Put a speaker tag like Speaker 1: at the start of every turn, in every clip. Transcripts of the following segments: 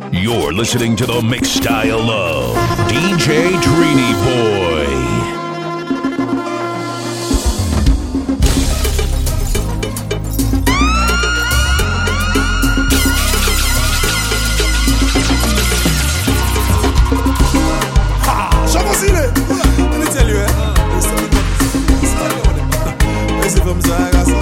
Speaker 1: You're listening to the mix style of DJ Trini Boy.
Speaker 2: Let me tell you, Esse vamos a arrasar.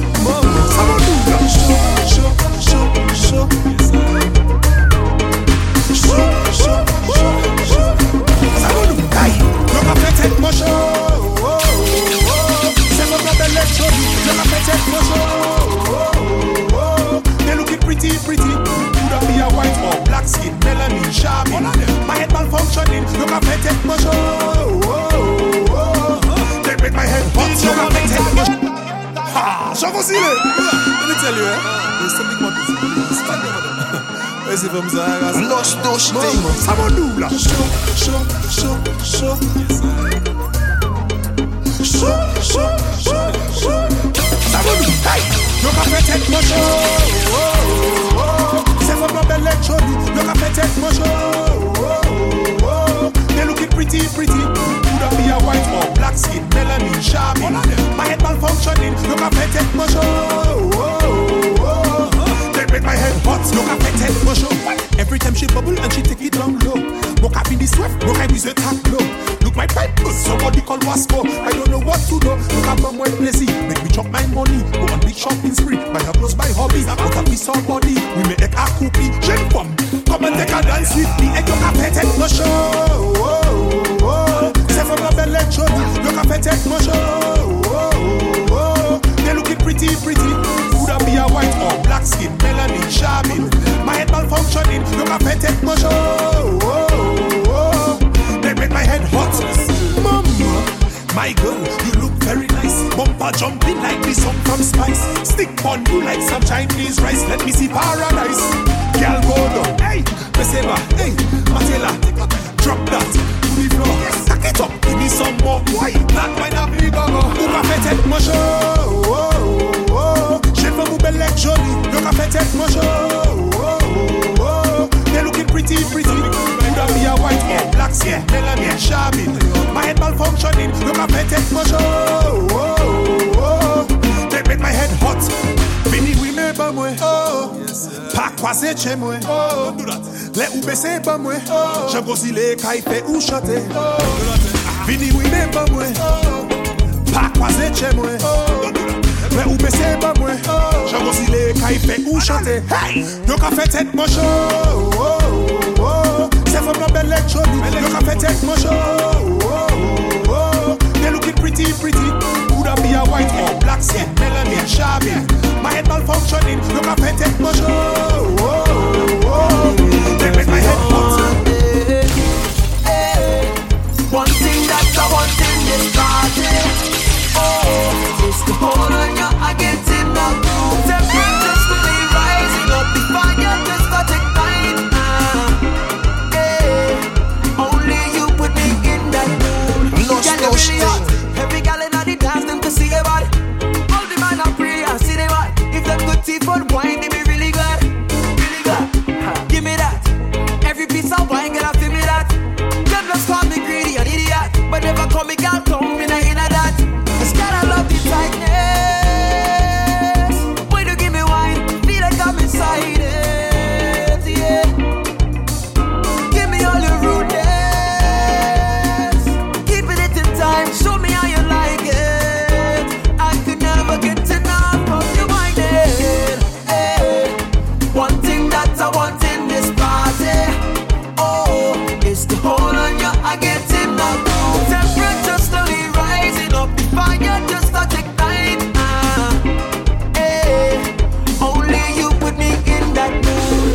Speaker 2: They looking pretty. Could be a white or black skin, melanin, charming. My head malfunctioning. Look at me take my show. They make my head hot. Look at me take my show. Ha! Let me tell you, there's something more beautiful. Esse vamos a arrasar.
Speaker 3: Los dos things.
Speaker 2: Samodula. Look at me take my show. C'est vraiment électronique. Look at me take my show. They looking pretty. Could be a white or black skin, melanin, charming. My head malfunctioning. Look at me take my show. They make my head hot. Look at me take my show. Every time she bubble and she take it down low. Mock up in the swift, no kind is a tap low. Look my pipe, somebody call Wasco. I don't know what to do. Look at my boy lazy, make me chop my money. Go on big shopping spree, buy her clothes, buy hobbies. Out of me somebody, we make a cookie. Jeune femme, come and take a dance with me. And you can pay take my show. C'est from la belle électronique. You can pay take my show. They looking pretty. Could be a white or black skin, melanin, charming. My head malfunctioning. You can pay take my show. They make my head hot. Mama, my girl, you look very nice. Bumper jumping like the song from Spice. Stick on you like some Chinese rice. Let me see paradise. Girl, go down. Hey, Beseba. Hey, Matela. Drop that to the floor. Yes, stack it up. Give me some more. Why? That might not be go-go. Who can fait take my show? J'ai fait vous belle jolie. You can fait take my show. They looking pretty. Could be a white or black skin, melanin, charming. My head malfunctioning. You can fait take my show. They make my head hot. Fini oui mais pas moi. Pas croisé chez moi. Les ou baisser pas moi. J'aime aussi les caïfés ou chanter. Fini oui mais pas moi. Pas croisé chez moi. Les ou baisser pas moi. J'aime aussi les caïfés ou chanter. Hey, you can fait take my show. C'est from la belle électronique. You can fait take my show. They looking pretty. Could be a white or black skin, melanin, charming. My head malfunctioning. You can fait take my show. They make my head hot.
Speaker 3: One thing that I want in this party, is to hold on you against in the room. Temperature slowly rising up, the fire just got ignited. Only you put me in that mood. Lost no shit. Every gal in the dance, them to see a body. All the man I pray and see them body. If them good teeth and wine, they be really good. Give me that. Every piece of wine, gonna feel me that. Them just call me greedy, an idiot. But never call me gal, come in a that. Cause God, I love the tightness. When you give me wine, feel like I'm inside it, yeah. Give me all your rudeness. Keeping it in time, show me how you like it. I could never get enough of your mind. One thing that I want in this party, is to hold on you against in the room. Temperature slowly rising up, the fire just start ignite. Only you put me in that mood.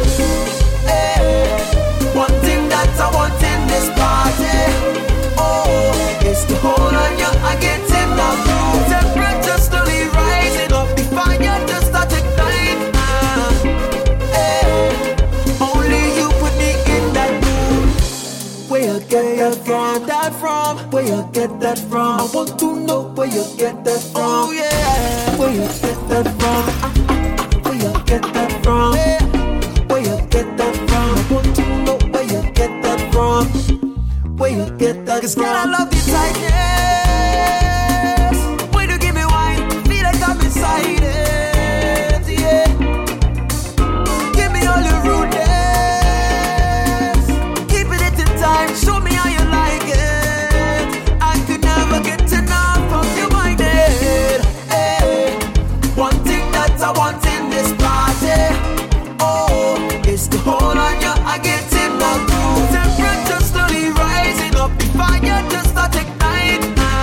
Speaker 3: One thing that I want in this party, is to hold on you against in the room. Temperature slowly rising up, the fire just start ignite. Only you put me in that mood. Where you get that from? Where you get that from? I want to know where you get that from. Oh yeah. Where you get that from? Where you get that from? Where you get that from? I want you get that. Cause girl, I love the tightness. When you give me wine, feel like I'm inside it, yeah. Give me all your rudeness, keeping it in time, show me how you like it. I could never get enough of you, my dear. Hey, one thing that I want in this party, oh, is to hold on you, I get in the groove. Temperature slowly rising up, the fire just start ignite.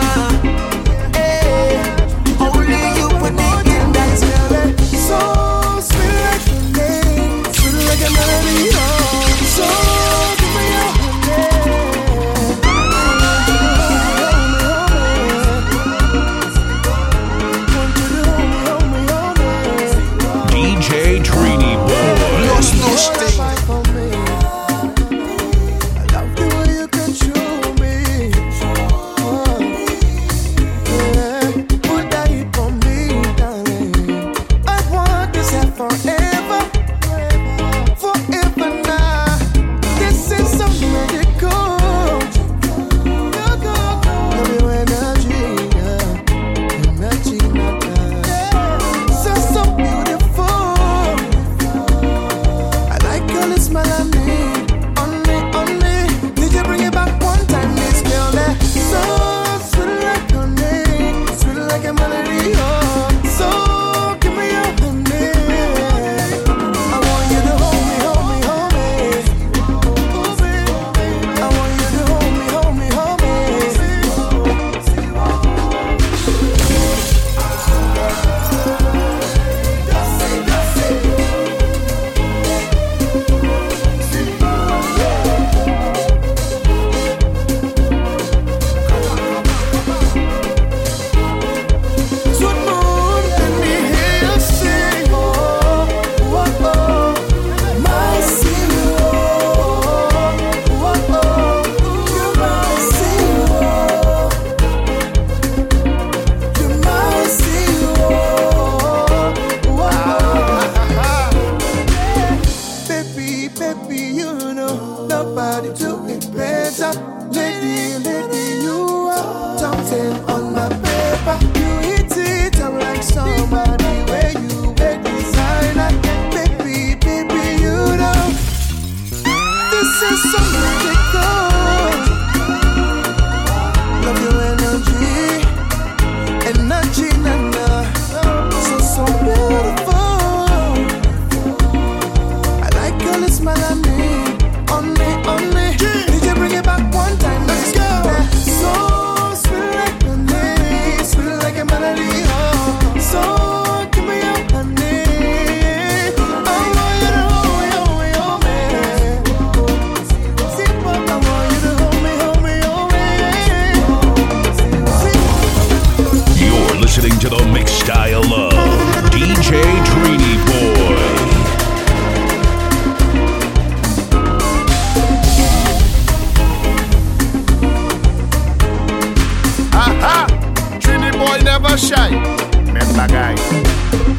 Speaker 3: Hey, only you put me in that feeling.
Speaker 2: So sweet like a name, sweet like a melody. Oh, so give me your
Speaker 1: DJ Trini Boy.
Speaker 2: Lost no sting. I love the way you control me. Yeah, put that hip on me, darling. I want this hair forever, forever now. This is so magical. Love your energy, energy, so beautiful. I like all the smile on me, on me, on me. Did you bring it back one time, this girl? So sweet like honey, sweet like a melody. Oh, so give me your honey. I want you to hold me, hold me, hold me. I want you to hold me, hold me, hold me. Sweet moon, let me hear you sing. Oh, oh, oh, my Silo. Oh, oh, you're my Silo. You're my Silo. Oh, baby, baby, you know nobody do it better. Lady, lady, you are top 10 on my paper. You hit it, I'm like somebody where you wear designer. Baby, baby, you know this is so magical. Love your energy, energy, nana. So beautiful. I like all the smile on me, on me, on me. Did you bring it back one time? Let's go. So sweet like honey, sweet like a melody. Oh, so give me your honey. I want you to hold me, hold me, hold me. I want you to hold me, hold me, hold me.
Speaker 1: You're listening to the mixed style of DJ Trini Boy.
Speaker 4: Aha! Trini Boy never shy. Remember, guys.